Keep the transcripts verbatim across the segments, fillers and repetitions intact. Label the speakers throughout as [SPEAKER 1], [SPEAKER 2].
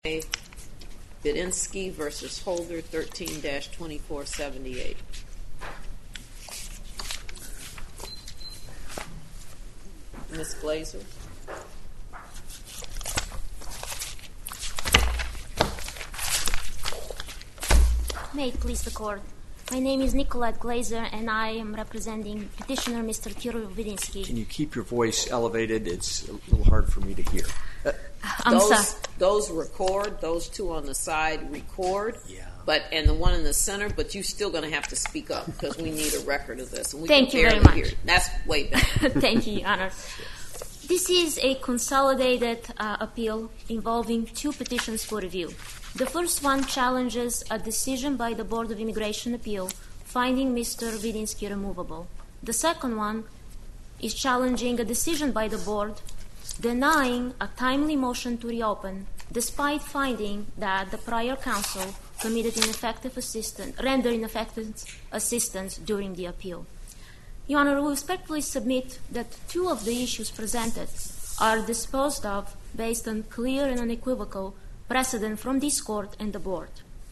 [SPEAKER 1] Vidinsky versus Holder, thirteen dash twenty-four seventy-eight. Miz Glazer.
[SPEAKER 2] May it please the court. My name is Nicolette Glazer, and I am representing petitioner Mister Kirill Vidinsky.
[SPEAKER 3] Can you keep your voice elevated? It's a little hard for me to hear.
[SPEAKER 1] Uh,
[SPEAKER 2] I'm
[SPEAKER 1] those,
[SPEAKER 2] sorry.
[SPEAKER 1] Those record, those two on the side record,
[SPEAKER 3] yeah.
[SPEAKER 1] but and the one in the center, but you're still going to have to speak up because we need a record of this. And we
[SPEAKER 2] Thank
[SPEAKER 1] can
[SPEAKER 2] you very
[SPEAKER 1] barely
[SPEAKER 2] much.
[SPEAKER 1] hear it. That's way better.
[SPEAKER 2] Thank you, Your Honor. This is a consolidated uh, appeal involving two petitions for review. The first one challenges a decision by the Board of Immigration Appeal finding Mister Vidinsky removable. The second one is challenging a decision by the board denying a timely motion to reopen despite finding that the prior counsel committed ineffective assistance, rendered ineffective assistance during the appeal. Your Honor, we respectfully submit that two of the issues presented are disposed of based on clear and unequivocal precedent from this court and the board.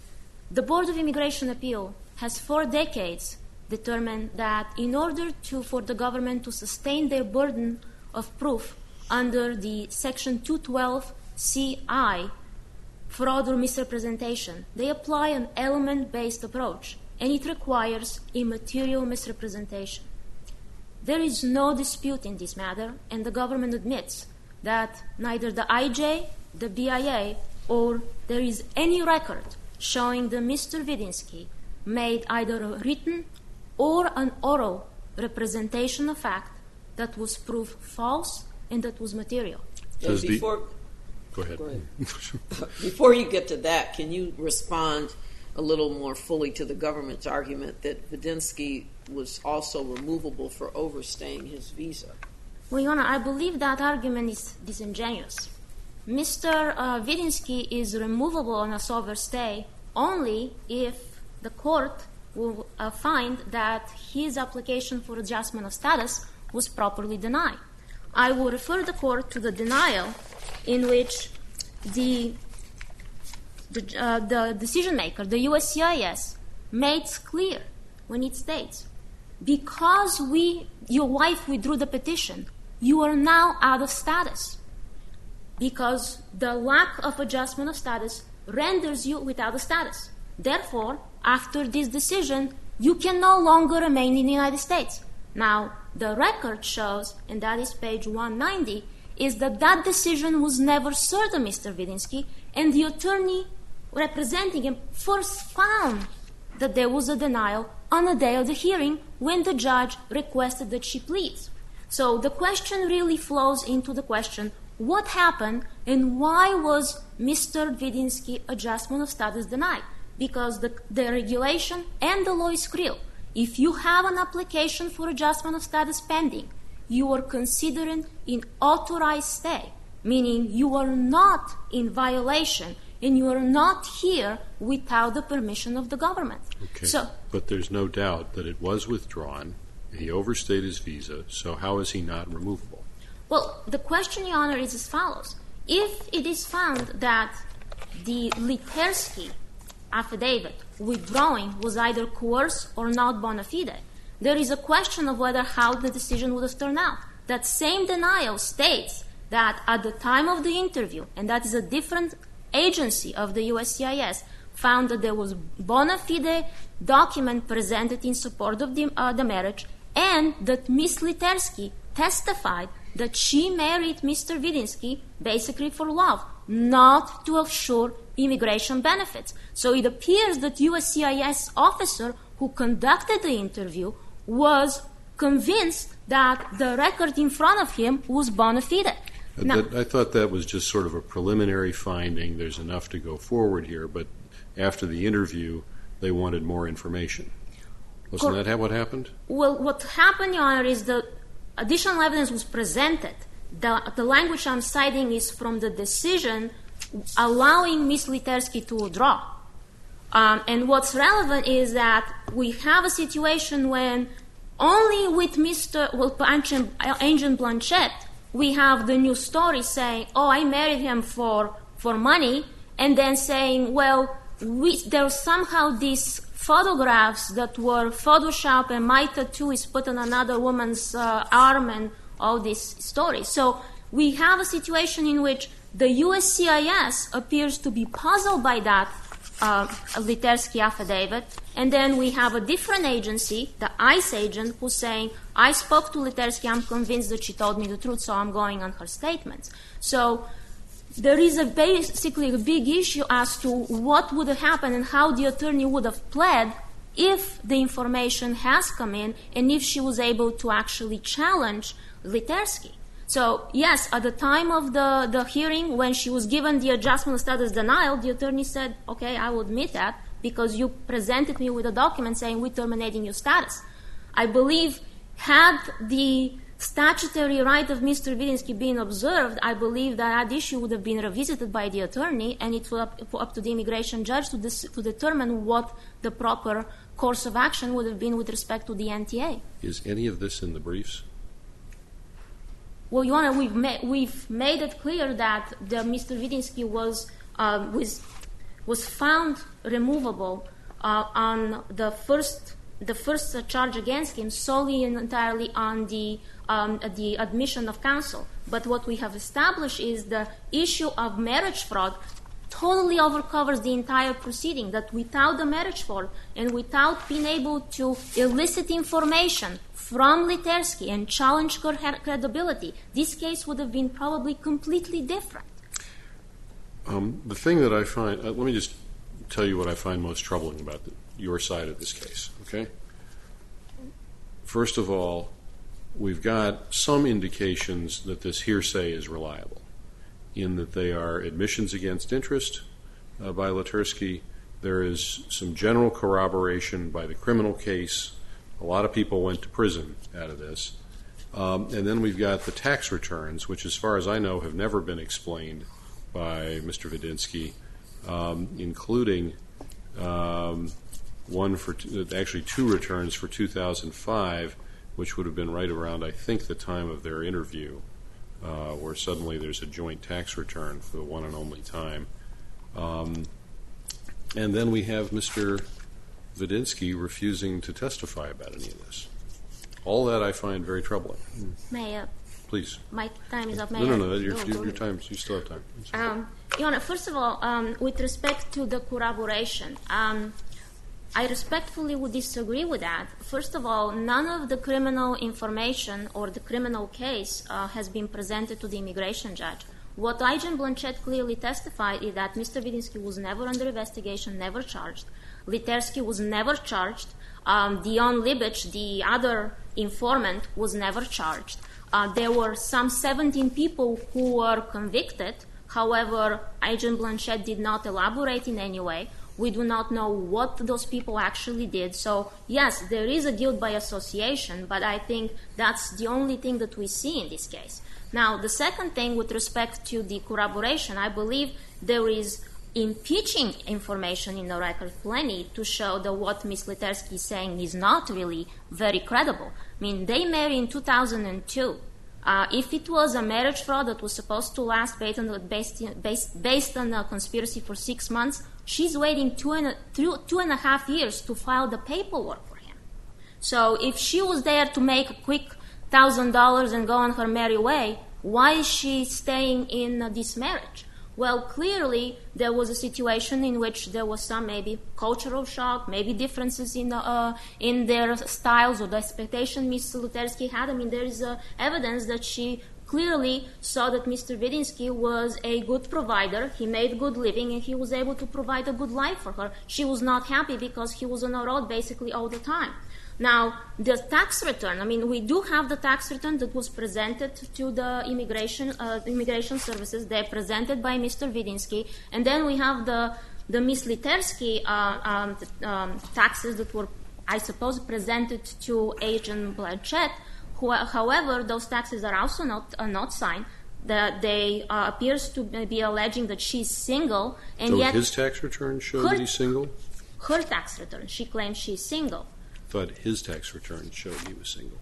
[SPEAKER 2] The Board of Immigration Appeal has for decades determined that in order to, for the government to sustain their burden of proof under the Section two twelve C I, fraud or misrepresentation, they apply an element-based approach, and it requires immaterial misrepresentation. There is no dispute in this matter, and the government admits that neither the I J, the B I A, or there is any record showing that Mister Vidinsky made either a written or an oral representation of fact that was proved false and that was material.
[SPEAKER 1] So before,
[SPEAKER 4] Go ahead.
[SPEAKER 1] Go ahead. Before you get to that, can you respond a little more fully to the government's argument that Vidinsky was also removable for overstaying his visa?
[SPEAKER 2] Well, Your Honor, I believe that argument is disingenuous. Mister Uh, Vidinsky is removable on a overstay only if the court will uh, find that his application for adjustment of status was properly denied. I will refer the court to the denial in which the the, uh, the decision maker, the U S C I S, makes clear when it states, because we, your wife withdrew the petition, you are now out of status, because the lack of adjustment of status renders you without a status. Therefore, after this decision, you can no longer remain in the United States. Now, the record shows, and that is page one ninety, is that that decision was never served on Mister Vidinsky, and the attorney representing him first found that there was a denial on the day of the hearing when the judge requested that she pleads. So the question really flows into the question, what happened and why was Mister Vidinsky adjustment of status denied? Because the, the regulation and the law is clear. If you have an application for adjustment of status pending, you are considered in authorized stay, meaning you are not in violation and you are not here without the permission of the government.
[SPEAKER 4] Okay.
[SPEAKER 2] So,
[SPEAKER 4] but there's no doubt that it was withdrawn. He overstayed his visa, so how is he not removable?
[SPEAKER 2] Well, the question, Your Honor, is as follows. If it is found that the Litersky affidavit withdrawing was either coerced or not bona fide, there is a question of whether how the decision would have turned out. That same denial states that at the time of the interview, and that is a different agency of the U S C I S, found that there was bona fide document presented in support of the, uh, the marriage, and that Miss Litersky testified that she married Mister Vidinsky basically for love, not to assure immigration benefits. So it appears that U S C I S officer who conducted the interview was convinced that the record in front of him was bona fide. Now,
[SPEAKER 4] I thought that was just sort of a preliminary finding. There's enough to go forward here, but after the interview, they wanted more information. Wasn't
[SPEAKER 2] Cor-
[SPEAKER 4] that what happened?
[SPEAKER 2] Well, what happened, Your Honor, is that additional evidence was presented. The, the language I'm citing is from the decision allowing Miss Litersky to withdraw. Um, and what's relevant is that we have a situation when only with Mister Well, Agent Blanchett, we have the new story saying, oh, I married him for, for money, and then saying, well, we, there are somehow these photographs that were photoshopped and my tattoo is put on another woman's uh, arm and all these stories. So we have a situation in which the U S C I S appears to be puzzled by that uh, Litersky affidavit, and then we have a different agency, the ICE agent, who's saying, I spoke to Litersky, I'm convinced that she told me the truth, so I'm going on her statements. So there is a basically a big issue as to what would have happened and how the attorney would have pled if the information has come in and if she was able to actually challenge Litersky. So, yes, at the time of the, the hearing, when she was given the adjustment of status denial, the attorney said, okay, I will admit that because you presented me with a document saying we're terminating your status. I believe had the statutory right of Mister Vidinsky been observed, I believe that that issue would have been revisited by the attorney, and it was up, up to the immigration judge to, dis, to determine what the proper course of action would have been with respect to the N T A.
[SPEAKER 4] Is any of this in the briefs?
[SPEAKER 2] Well, Your Honor, we've, ma- we've made it clear that the Mister Vidinsky was, uh, was, was found removable uh, on the first, the first uh, charge against him solely and entirely on the, um, the admission of counsel. But what we have established is the issue of marriage fraud totally overcovers the entire proceeding, that without the marriage fraud and without being able to elicit information from Litersky and challenge her credibility, this case would have been probably completely different.
[SPEAKER 4] Um, the thing that I find, uh, let me just tell you what I find most troubling about the, your side of this case, okay? First of all, we've got some indications that this hearsay is reliable, in that they are admissions against interest uh, by Litersky. There is some general corroboration by the criminal case. A lot of people went to prison out of this. Um, and then we've got the tax returns, which as far as I know have never been explained by Mister Vidinsky, um, including um, one for t- actually two returns for two thousand five, which would have been right around, I think, the time of their interview, uh, where suddenly there's a joint tax return for the one and only time. Um, and then we have Mister Vidinsky refusing to testify about any of this. All that I find very troubling.
[SPEAKER 2] May I?
[SPEAKER 4] Please.
[SPEAKER 2] My time is up. May
[SPEAKER 4] no, no, no,
[SPEAKER 2] I?
[SPEAKER 4] your,
[SPEAKER 2] no
[SPEAKER 4] your, your time, you still have time.
[SPEAKER 2] Um, Your Honor, first of all, um, with respect to the corroboration, um, I respectfully would disagree with that. First of all, none of the criminal information or the criminal case uh, has been presented to the immigration judge. What Agent Blanchett clearly testified is that Mister Vidinsky was never under investigation, never charged. Litersky was never charged. Um, Dion Libich, the other informant, was never charged. Uh, there were some seventeen people who were convicted. However, Agent Blanchett did not elaborate in any way. We do not know what those people actually did. So, yes, there is a guilt by association, but I think that's the only thing that we see in this case. Now, the second thing with respect to the corroboration, I believe there is impeaching information in the record plenty to show that what Miz Litersky is saying is not really very credible. I mean, they married in two thousand two. Uh, if it was a marriage fraud that was supposed to last based on, based, based, based on a conspiracy for six months, she's waiting two and, a, two, two and a half years to file the paperwork for him. So if she was there to make a quick one thousand dollars and go on her merry way, why is she staying in uh, this marriage? Well, clearly there was a situation in which there was some maybe cultural shock, maybe differences in the, uh, in their styles or the expectation Mister Litersky had. I mean, there is uh, evidence that she clearly saw that Mister Vidinsky was a good provider. He made good living, and he was able to provide a good life for her. She was not happy because he was on the road basically all the time. Now, the tax return, I mean, we do have the tax return that was presented to the immigration uh, immigration services. They're presented by Mister Vidinsky. And then we have the, the Miz Litersky uh, um, um, taxes that were, I suppose, presented to Agent Blanchett. Who, however, those taxes are also not, uh, not signed. That they uh, appears to be alleging that she's single. And
[SPEAKER 4] so
[SPEAKER 2] yet
[SPEAKER 4] his tax return showed
[SPEAKER 2] her,
[SPEAKER 4] that he's single?
[SPEAKER 2] Her tax return, she claims she's single.
[SPEAKER 4] Thought his tax return showed he was single.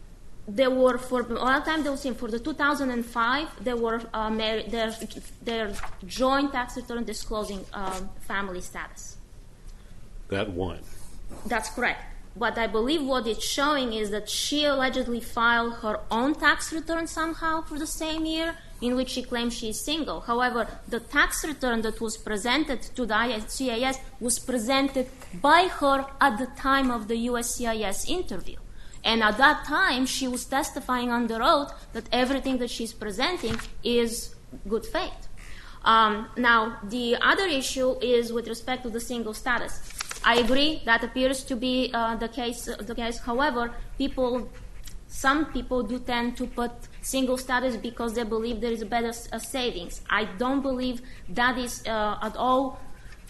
[SPEAKER 2] there were, for a lot of time, they were saying for the two thousand five, there were uh, married, their, their joint tax return disclosing um, family status.
[SPEAKER 4] That one.
[SPEAKER 2] That's correct. But I believe what it's showing is that she allegedly filed her own tax return somehow for the same year, in which she claims she is single. However, the tax return that was presented to the C I S was presented by her at the time of the U S C I S interview. And at that time, she was testifying under oath that everything that she's presenting is good faith. Um, now, the other issue is with respect to the single status. I agree that appears to be uh, the case. The case. However, people, some people do tend to put single status because they believe there is a better uh, savings. I don't believe that is uh, at all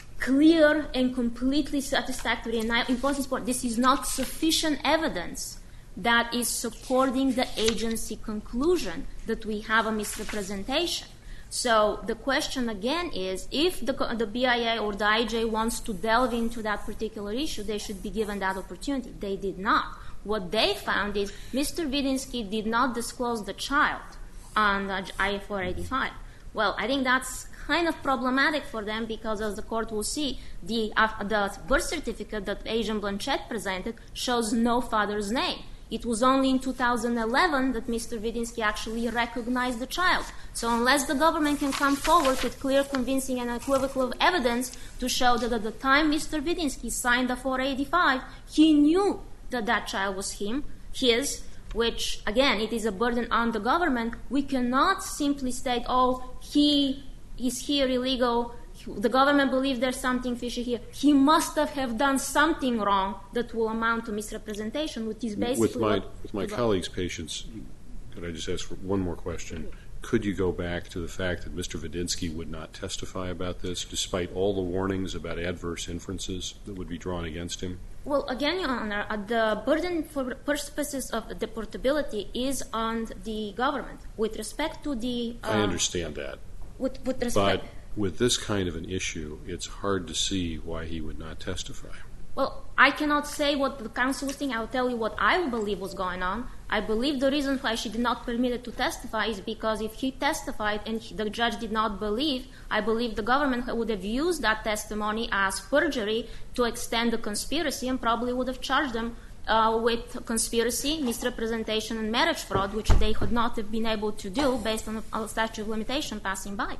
[SPEAKER 2] clear and completely satisfactory. And I, important point, this is not sufficient evidence that is supporting the agency conclusion that we have a misrepresentation. So the question again is, if the, the B I A or the I J wants to delve into that particular issue, they should be given that opportunity. They did not. What they found is Mister Vidinsky did not disclose the child on the I four eighty-five. Well, I think that's kind of problematic for them because, as the court will see, the, uh, the birth certificate that Agent Blanchett presented shows no father's name. It was only in two thousand eleven that Mister Vidinsky actually recognized the child. So unless the government can come forward with clear, convincing, and unequivocal evidence to show that at the time Mister Vidinsky signed the four eighty-five, he knew that that child was him, his, which, again, it is a burden on the government. We cannot simply state, oh, he is here illegal, the government believes there's something fishy here. He must have, have done something wrong that will amount to misrepresentation, which is basically
[SPEAKER 4] with my,
[SPEAKER 2] what
[SPEAKER 4] with my colleague's patience, could I just ask for one more question? Could you go back to the fact that Mister Vidinsky would not testify about this, despite all the warnings about adverse inferences that would be drawn against him?
[SPEAKER 2] Well, again, Your Honor, uh, the burden for purposes of deportability is on the government. With respect to the... Um,
[SPEAKER 4] I understand that.
[SPEAKER 2] With, with respect...
[SPEAKER 4] But with this kind of an issue, it's hard to see why he would not testify.
[SPEAKER 2] Well, I cannot say what the counsel was thinking. I will tell you what I believe was going on. I believe the reason why she did not permit it to testify is because if he testified and he, the judge did not believe, I believe the government would have used that testimony as perjury to extend the conspiracy and probably would have charged them uh, with conspiracy, misrepresentation, and marriage fraud, which they could not have been able to do based on a statute of limitation passing by.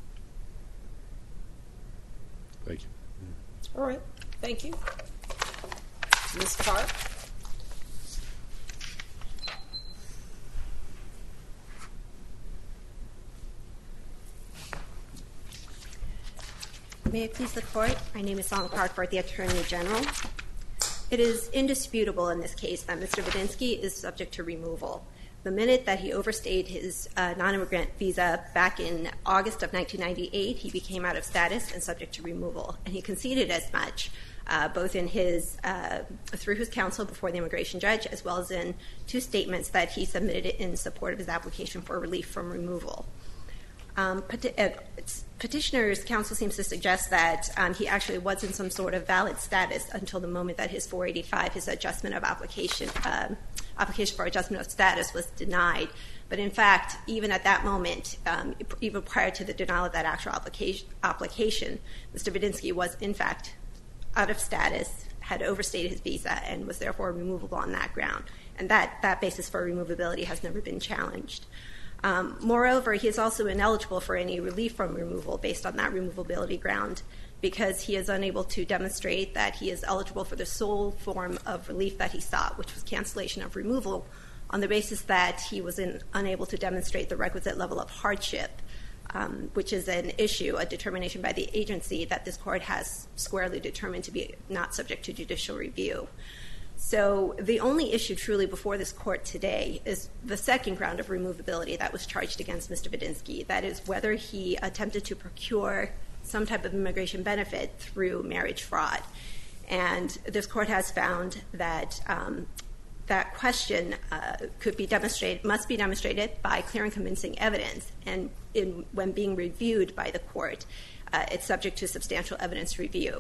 [SPEAKER 4] Thank you.
[SPEAKER 1] All right. Thank you. Miz Clark.
[SPEAKER 5] May it please the Court? My name is Song Park for the Attorney General. It is indisputable in this case that Mister Vidinsky is subject to removal. The minute that he overstayed his uh, non-immigrant visa back in August of nineteen ninety-eight, he became out of status and subject to removal. And he conceded as much, uh, both in his, uh, through his counsel before the immigration judge, as well as in two statements that he submitted in support of his application for relief from removal. Um, peti- uh, petitioner's counsel seems to suggest that um, he actually was in some sort of valid status until the moment that his four eighty-five, his adjustment of application, uh, application for adjustment of status was denied. But in fact, even at that moment, um, even prior to the denial of that actual application, application, Mister Vidinsky was in fact out of status, had overstayed his visa, and was therefore removable on that ground. And that, that basis for removability has never been challenged. Um, moreover, he is also ineligible for any relief from removal based on that removability ground because he is unable to demonstrate that he is eligible for the sole form of relief that he sought, which was cancellation of removal, on the basis that he was in, unable to demonstrate the requisite level of hardship, um, which is an issue, a determination by the agency that this court has squarely determined to be not subject to judicial review. So the only issue truly before this court today is the second ground of removability that was charged against Mister Vidinsky, that is whether he attempted to procure some type of immigration benefit through marriage fraud. And this court has found that um, that question uh, could be demonstrated, must be demonstrated by clear and convincing evidence. And in, when being reviewed by the court, uh, it's subject to substantial evidence review.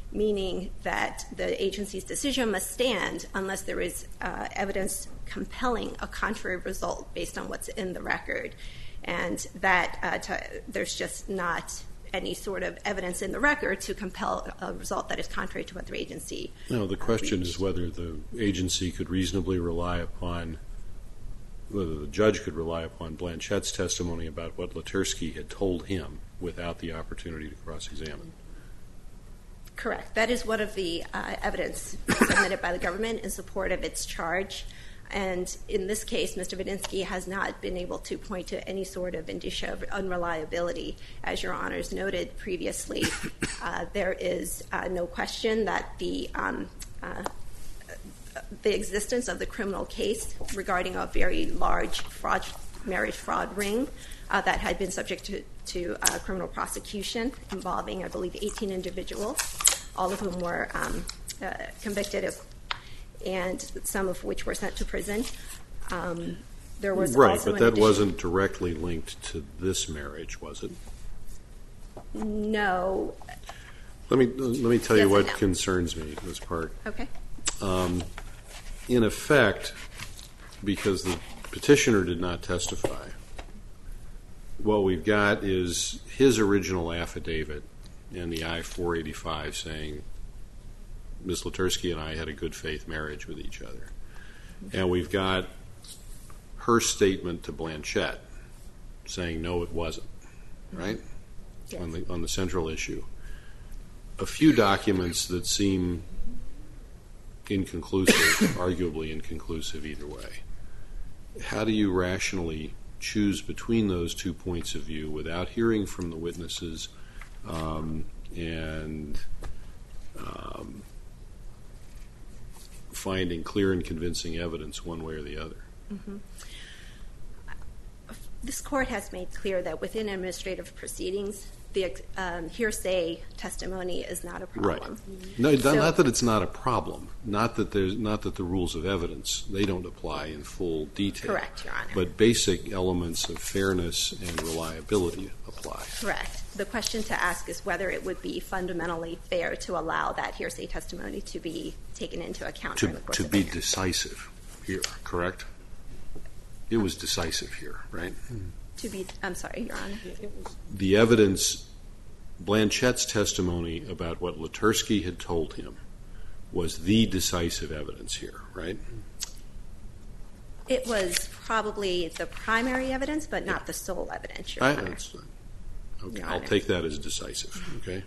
[SPEAKER 5] meaning that the agency's decision must stand unless there is uh, evidence compelling a contrary result based on what's in the record. And that uh, to, there's just not any sort of evidence in the record to compel a result that is contrary to what the agency.
[SPEAKER 4] No, the question
[SPEAKER 5] reached.
[SPEAKER 4] is whether the agency could reasonably rely upon, whether the judge could rely upon Blanchette's testimony about what Latursky had told him without the opportunity to cross-examine.
[SPEAKER 5] Correct. That is one of the uh, evidence submitted by the government in support of its charge. And in this case, Mister Vidinsky has not been able to point to any sort of indicia of unreliability. As Your Honors noted previously, uh, there is uh, no question that the um, uh, the existence of the criminal case regarding a very large fraud, marriage fraud ring uh, that had been subject to, to uh, criminal prosecution involving, I believe, eighteen individuals, all of whom were um, uh, convicted of, and some of which were sent to prison. Um, there was
[SPEAKER 4] right,
[SPEAKER 5] also
[SPEAKER 4] but that
[SPEAKER 5] addition-
[SPEAKER 4] wasn't directly linked to this marriage, was it?
[SPEAKER 5] No.
[SPEAKER 4] Let me let me tell you
[SPEAKER 5] Yes
[SPEAKER 4] what
[SPEAKER 5] and no.
[SPEAKER 4] concerns me, this part.
[SPEAKER 5] Okay.
[SPEAKER 4] Um, in effect, because the petitioner did not testify, what we've got is his original affidavit in the I four eighty-five saying Miz Latursky and I had a good faith marriage with each other. And we've got her statement to Blanchette saying no, it wasn't, right?
[SPEAKER 5] Yes.
[SPEAKER 4] On the on the central issue. A few documents that seem inconclusive, arguably inconclusive either way. How do you rationally choose between those two points of view without hearing from the witnesses um, and um, finding clear and convincing evidence one way or the other?
[SPEAKER 5] Mm-hmm. This court has made clear that within administrative proceedings, the um, hearsay testimony is not a problem.
[SPEAKER 4] Right. No,
[SPEAKER 5] So-
[SPEAKER 4] not that it's not a problem. Not that there's not that the rules of evidence, they don't apply in full detail.
[SPEAKER 5] Correct, Your Honor.
[SPEAKER 4] But basic elements of fairness and reliability apply.
[SPEAKER 5] Correct. The question to ask is whether it would be fundamentally fair to allow that hearsay testimony to be taken into account
[SPEAKER 4] To
[SPEAKER 5] during the course
[SPEAKER 4] to
[SPEAKER 5] of
[SPEAKER 4] be
[SPEAKER 5] the hearing.
[SPEAKER 4] decisive here, correct? It was decisive here, right?
[SPEAKER 5] To be, I'm sorry, Your Honor.
[SPEAKER 4] The evidence, Blanchette's testimony about what Latursky had told him was the decisive evidence here, right?
[SPEAKER 5] It was probably the primary evidence, but not the sole evidence, Your
[SPEAKER 4] I,
[SPEAKER 5] Honor.
[SPEAKER 4] that's, okay,
[SPEAKER 5] Your
[SPEAKER 4] I'll
[SPEAKER 5] Honor.
[SPEAKER 4] take that as decisive, okay?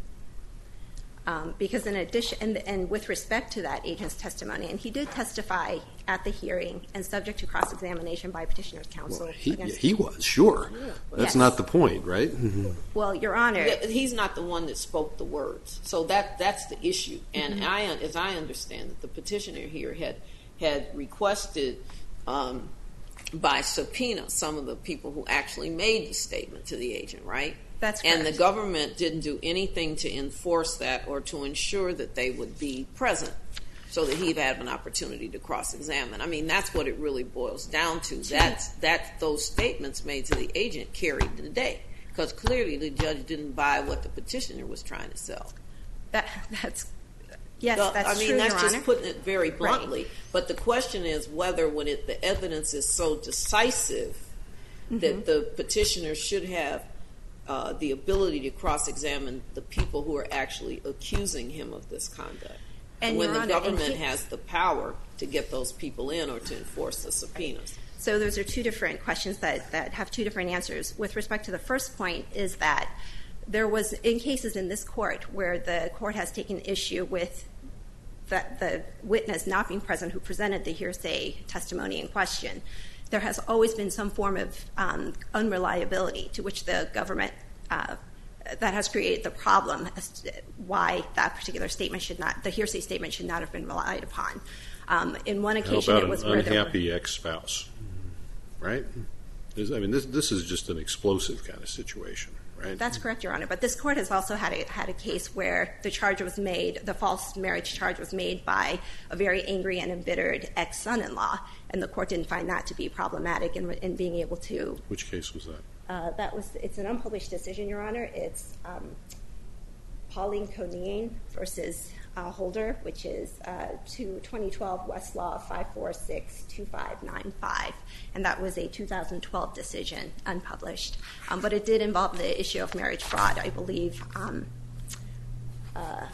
[SPEAKER 5] Um, because in addition, and, and with respect to that agent's testimony, and he did testify at the hearing and subject to cross-examination by petitioner's counsel.
[SPEAKER 4] Well, he,
[SPEAKER 5] against-
[SPEAKER 4] he was, sure. That's
[SPEAKER 5] Yes.
[SPEAKER 4] not the point, right?
[SPEAKER 5] Well, Your Honor,
[SPEAKER 1] Yeah, he's not the one that spoke the words, so that that's the issue. And
[SPEAKER 5] Mm-hmm.
[SPEAKER 1] I, as I understand it, the petitioner here had had requested um, by subpoena some of the people who actually made the statement to the agent, right?
[SPEAKER 5] That's
[SPEAKER 1] And the
[SPEAKER 5] correct.
[SPEAKER 1] government didn't do anything to enforce that or to ensure that they would be present, so that he'd have an opportunity to cross-examine. I mean, that's what it really boils down to. That's that those statements made to the agent carried the day, because clearly the judge didn't buy what the petitioner was trying to sell.
[SPEAKER 5] that, that's, yes,
[SPEAKER 1] Well,
[SPEAKER 5] that's
[SPEAKER 1] I mean,
[SPEAKER 5] true,
[SPEAKER 1] that's
[SPEAKER 5] Your
[SPEAKER 1] just
[SPEAKER 5] Honor.
[SPEAKER 1] putting it very bluntly. But the question is whether, when it, the evidence is so decisive,
[SPEAKER 5] Mm-hmm.
[SPEAKER 1] that the petitioner should have uh, the ability to cross-examine the people who are actually accusing him of this conduct.
[SPEAKER 5] And,
[SPEAKER 1] when
[SPEAKER 5] Your
[SPEAKER 1] the
[SPEAKER 5] Honor, and
[SPEAKER 1] government
[SPEAKER 5] he-
[SPEAKER 1] has the power to get those people in or to enforce the subpoenas.
[SPEAKER 5] So those are two different questions that, that have two different answers. With respect to the first point is that there was, in cases in this court where the court has taken issue with the, the witness not being present who presented the hearsay testimony in question, there has always been some form of um, unreliability to which the government uh, that has created the problem as to why that particular statement should not, the hearsay statement should not have been relied upon. Um, in one
[SPEAKER 4] How
[SPEAKER 5] occasion,
[SPEAKER 4] about
[SPEAKER 5] it was
[SPEAKER 4] an
[SPEAKER 5] where there were,
[SPEAKER 4] unhappy ex-spouse, right? This- I mean, this this is just an explosive kind of situation, right?
[SPEAKER 5] That's correct, Your Honor. But this court has also had a, had a case where the charge was made, the false marriage charge was made by a very angry and embittered ex-son-in-law, and the court didn't find that to be problematic in, in being able to.
[SPEAKER 4] Which case was that?
[SPEAKER 5] Uh, that was, it's an unpublished decision, Your Honor. It's um, Pauline Coneen versus uh, Holder, which is uh, to twenty twelve Westlaw five four six two five nine five, and that was a two thousand twelve decision, unpublished. Um, but it did involve the issue of marriage fraud, I believe. Um, uh,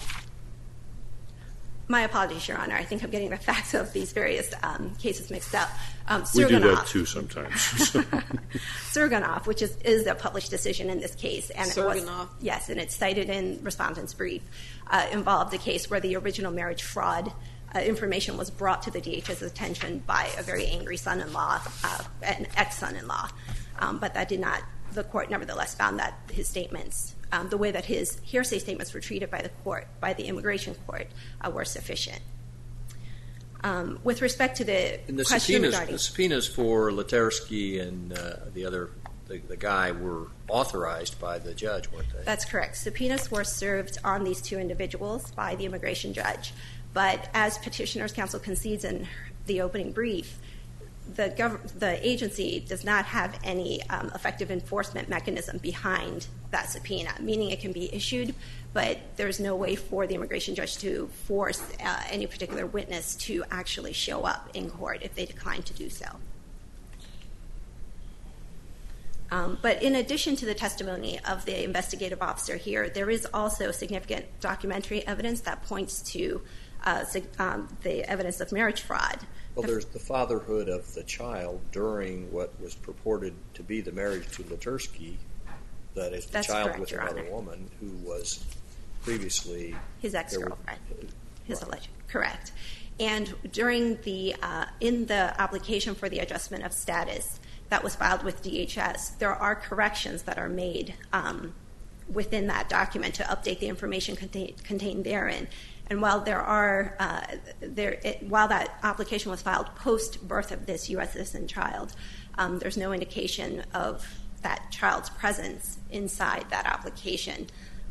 [SPEAKER 5] my apologies, Your Honor. I think I'm getting the facts of these various um, cases mixed up. Um,
[SPEAKER 4] we do that too sometimes.
[SPEAKER 5] Surganoff, which is, is a published decision in this case. And
[SPEAKER 1] Surganoff?
[SPEAKER 5] It was, yes, and it's cited in respondent's brief, uh, involved a case where the original marriage fraud uh, information was brought to the D H S's attention by a very angry son-in-law, uh, an ex-son-in-law. Um, but that did not, the court nevertheless found that his statements, um, the way that his hearsay statements were treated by the court, by the immigration court, uh, were sufficient. Um, with respect to the,
[SPEAKER 3] and the
[SPEAKER 5] question
[SPEAKER 3] subpoenas,
[SPEAKER 5] regarding
[SPEAKER 3] the subpoenas for Letersky and uh, the other, the, the guy, were authorized by the judge, weren't they?
[SPEAKER 5] That's correct. Subpoenas were served on these two individuals by the immigration judge. But as Petitioner's Counsel concedes in the opening brief, the, gov- the agency does not have any um, effective enforcement mechanism behind that subpoena, meaning it can be issued, but there's no way for the immigration judge to force uh, any particular witness to actually show up in court if they decline to do so. Um, but in addition to the testimony of the investigative officer here, there is also significant documentary evidence that points to uh, um, the evidence of marriage fraud.
[SPEAKER 3] Well, there's the fatherhood of the child during what was purported to be the marriage to Letersky, that is, the
[SPEAKER 5] That's
[SPEAKER 3] child
[SPEAKER 5] correct,
[SPEAKER 3] with
[SPEAKER 5] Your
[SPEAKER 3] another
[SPEAKER 5] Honor.
[SPEAKER 3] woman who was previously
[SPEAKER 5] His ex-girlfriend, his
[SPEAKER 3] right.
[SPEAKER 5] alleged, correct. And during the, uh, in the application for the adjustment of status that was filed with D H S, there are corrections that are made um, within that document to update the information contain, contained therein. And while there are, uh, there, it, while that application was filed post-birth of this U S citizen child, um, there's no indication of that child's presence inside that application.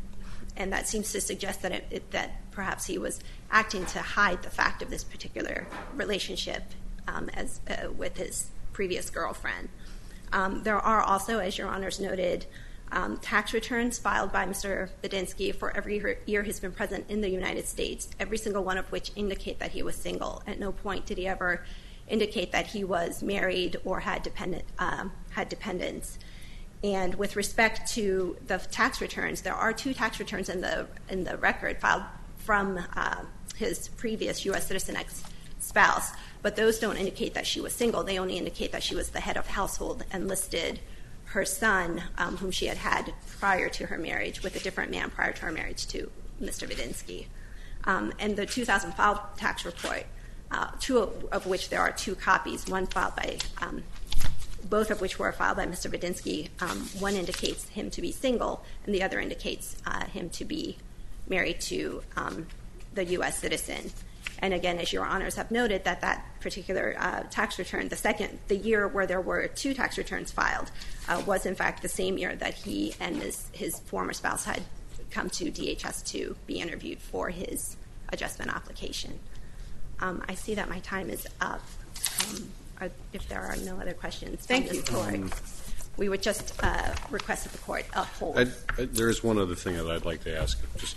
[SPEAKER 5] And that seems to suggest that, it, it, that perhaps he was acting to hide the fact of this particular relationship um, as uh, with his previous girlfriend. Um, there are also, as Your Honors noted, um, tax returns filed by Mister Bedinsky for every year he's been present in the United States, every single one of which indicate that he was single. At no point did he ever indicate that he was married or had dependent um, had dependents. And with respect to the tax returns, there are two tax returns in the in the record filed from uh, his previous U S citizen ex-spouse, but those don't indicate that she was single. They only indicate that she was the head of household and listed her son, um, whom she had had prior to her marriage, with a different man prior to her marriage to Mister Bedinsky. Um, and the two thousand filed tax report, uh, two of, of which there are two copies, one filed by um, both of which were filed by Mister Bedinsky. Um, one indicates him to be single, and the other indicates uh, him to be married to um, the U S citizen. And again, as Your Honors have noted, that that particular uh, tax return, the second, the year where there were two tax returns filed, uh, was in fact the same year that he and his, his former spouse had come to D H S to be interviewed for his adjustment application. Um, I see that my time is up. Um, If there are no other questions from
[SPEAKER 1] Thank
[SPEAKER 5] this
[SPEAKER 1] you.
[SPEAKER 5] court,
[SPEAKER 4] Um,
[SPEAKER 5] we would just uh, request that the court uphold.
[SPEAKER 4] I, I, there is one other thing that I'd like to ask. Just,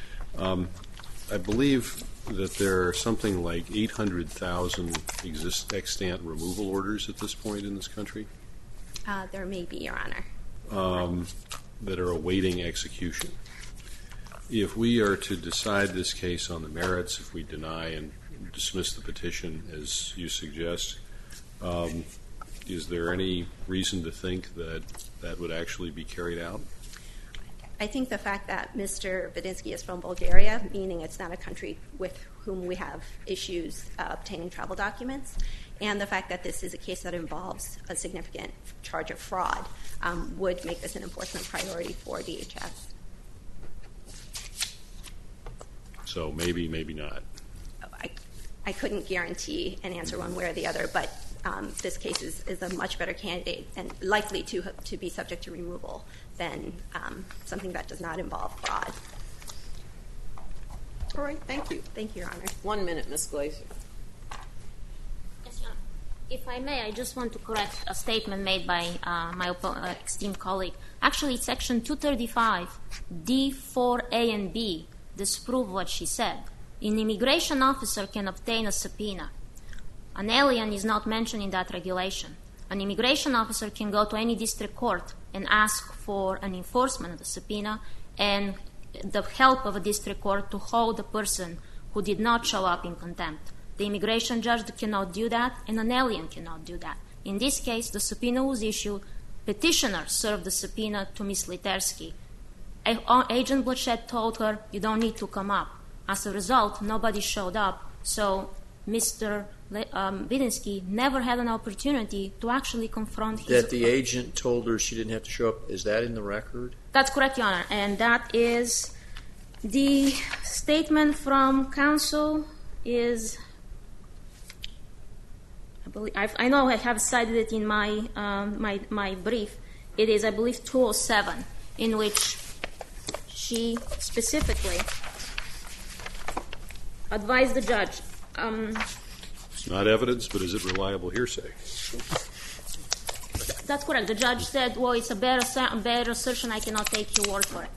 [SPEAKER 4] um, I believe that there are something like eight hundred thousand exist, extant removal orders at this point in this country
[SPEAKER 5] Uh, there may be, Your Honor.
[SPEAKER 4] um, that are awaiting execution. If we are to decide this case on the merits, if we deny and dismiss the petition as you suggest, Um, is there any reason to think that that would actually be carried out?
[SPEAKER 5] I think the fact that Mister Bedinsky is from Bulgaria, meaning it's not a country with whom we have issues uh, obtaining travel documents, and the fact that this is a case that involves a significant charge of fraud um, would make this an enforcement priority for D H S.
[SPEAKER 4] So maybe, maybe not.
[SPEAKER 5] I, I couldn't guarantee an answer one way or the other, but Um, this case is, is a much better candidate and likely to to be subject to removal than um, something that does not involve fraud.
[SPEAKER 1] All right, thank you.
[SPEAKER 5] Thank you, Your Honor.
[SPEAKER 1] One minute, Miz Glazer.
[SPEAKER 2] Yes, Your Honor. If I may, I just want to correct a statement made by uh, my oppo- uh, esteemed colleague Actually, Section two thirty-five, D four A and B disprove what she said. An immigration officer can obtain a subpoena. An alien is not mentioned in that regulation. An immigration officer can go to any district court and ask for an enforcement of the subpoena and the help of a district court to hold a person who did not show up in contempt. The immigration judge cannot do that, and an alien cannot do that. In this case, the subpoena was issued. Petitioner served the subpoena to Miz Litersky. A- Agent Blanchett told her, you don't need to come up. As a result, nobody showed up, so Mister Le- um, Vidinsky never had an opportunity to actually confront his...
[SPEAKER 6] That the agent told her she didn't have to show up, is that in the record?
[SPEAKER 2] That's correct, Your Honor, and that is the statement from counsel is... I, believe, I've, I know I have cited it in my, um, my, my brief. It is, I believe, two oh seven, in which she specifically advised the judge. Um,
[SPEAKER 4] It's not evidence, but is it reliable hearsay?
[SPEAKER 2] that's correct. The judge said, well, it's a bare, asser- bare assertion. I cannot take your word for it.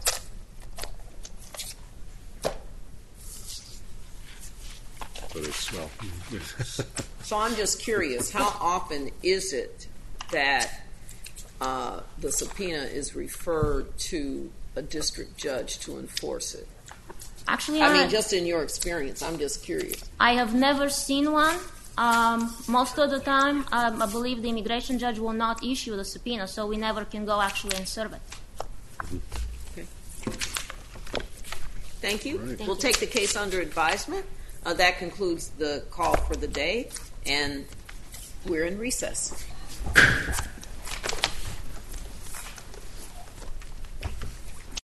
[SPEAKER 4] But it's, well...
[SPEAKER 1] So I'm just curious, how often is it that uh, the subpoena is referred to a district judge to enforce it?
[SPEAKER 2] Actually,
[SPEAKER 1] I
[SPEAKER 2] I,
[SPEAKER 1] mean, just in your experience, I'm just curious.
[SPEAKER 2] I have never seen one. Um, most of the time, um, I believe the immigration judge will not issue the subpoena, so we never can go actually and serve it.
[SPEAKER 1] Okay. Thank you.
[SPEAKER 4] Right.
[SPEAKER 2] Thank
[SPEAKER 1] We'll
[SPEAKER 2] you.
[SPEAKER 1] take the case under advisement. Uh, that concludes the call for the day, and we're in recess.